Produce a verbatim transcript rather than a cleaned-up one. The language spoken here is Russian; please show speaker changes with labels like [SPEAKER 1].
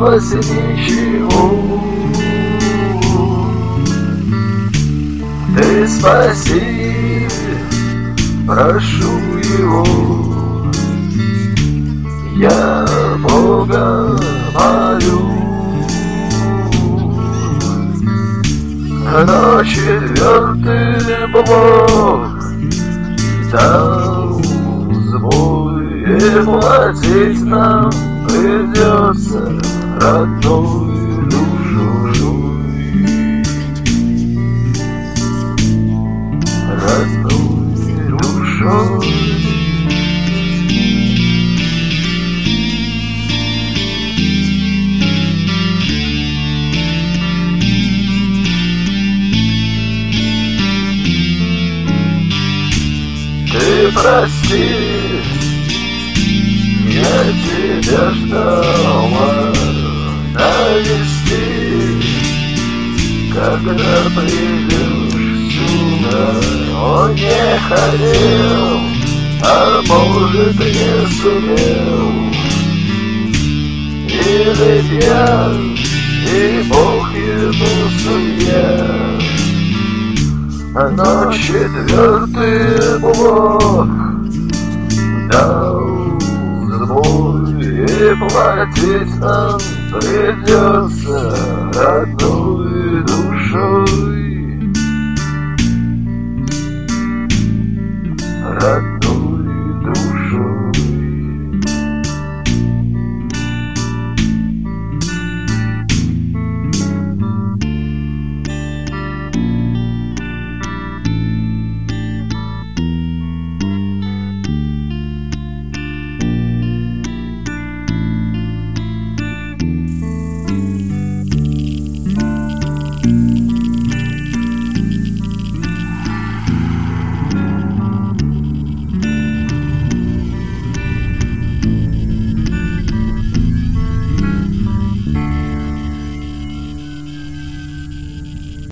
[SPEAKER 1] осталось ничего. Ты спаси, прошу его, я Бога молю. Но четвертый блок дал сбой, и платить нам придется родной душой, родной душой. Ты прости, я тебя ждала навести, когда придешь сюда. Он не хотел, а может не сумел, или пьян, и Бог ему судья. Но четвертый блок дал сбой, и платить нам придется родной